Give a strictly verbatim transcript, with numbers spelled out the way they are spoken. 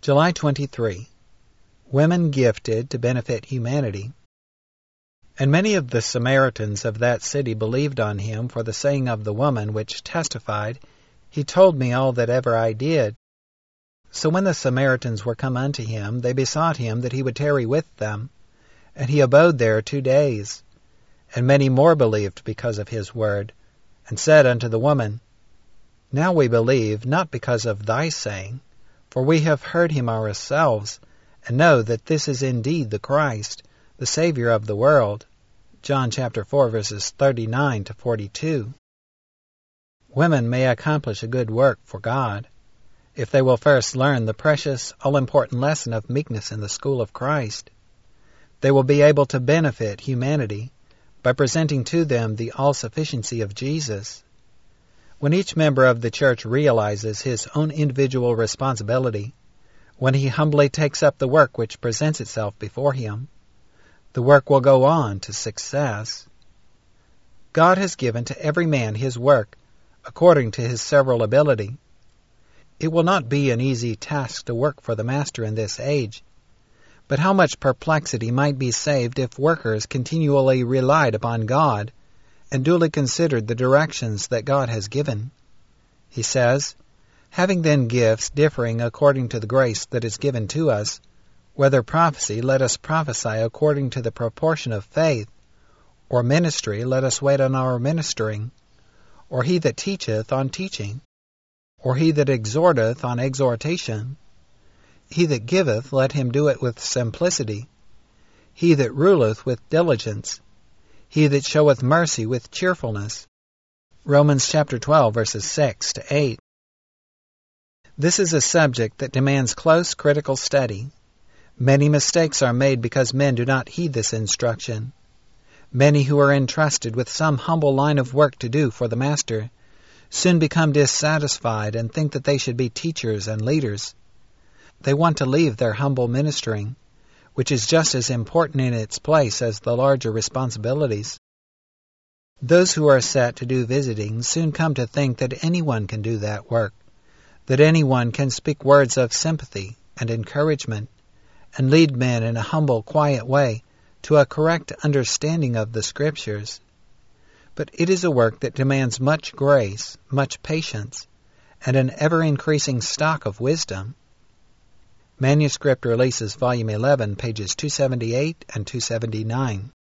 July twenty-third. Women gifted to benefit humanity. And many of the Samaritans of that city believed on him for the saying of the woman, which testified, He told me all that ever I did. So when the Samaritans were come unto him, they besought him that he would tarry with them. And he abode there two days. And many more believed because of his word, and said unto the woman, Now we believe, not because of thy saying, for we have heard him ourselves, and know that this is indeed the Christ, the Savior of the world. John chapter four, verses thirty-nine to forty-two. Women may accomplish a good work for God, if they will first learn the precious, all-important lesson of meekness in the school of Christ. They will be able to benefit humanity by presenting to them the all-sufficiency of Jesus. When each member of the church realizes his own individual responsibility, when he humbly takes up the work which presents itself before him, the work will go on to success. God has given to every man his work according to his several ability. It will not be an easy task to work for the Master in this age, but how much perplexity might be saved if workers continually relied upon God and duly considered the directions that God has given. He says, Having then gifts differing according to the grace that is given to us, whether prophecy, let us prophesy according to the proportion of faith, or ministry, let us wait on our ministering, or he that teacheth on teaching, or he that exhorteth on exhortation. He that giveth, let him do it with simplicity. He that ruleth with diligence. He that showeth mercy with cheerfulness. Romans chapter twelve, verses six to eight. This is a subject that demands close critical study. Many mistakes are made because men do not heed this instruction. Many who are entrusted with some humble line of work to do for the Master soon become dissatisfied and think that they should be teachers and leaders. They want to leave their humble ministering, which is just as important in its place as the larger responsibilities. Those who are set to do visiting soon come to think that anyone can do that work, that anyone can speak words of sympathy and encouragement, and lead men in a humble, quiet way to a correct understanding of the Scriptures. But it is a work that demands much grace, much patience, and an ever-increasing stock of wisdom. Manuscript Releases, Volume eleven, pages two seventy-eight and two seventy-nine.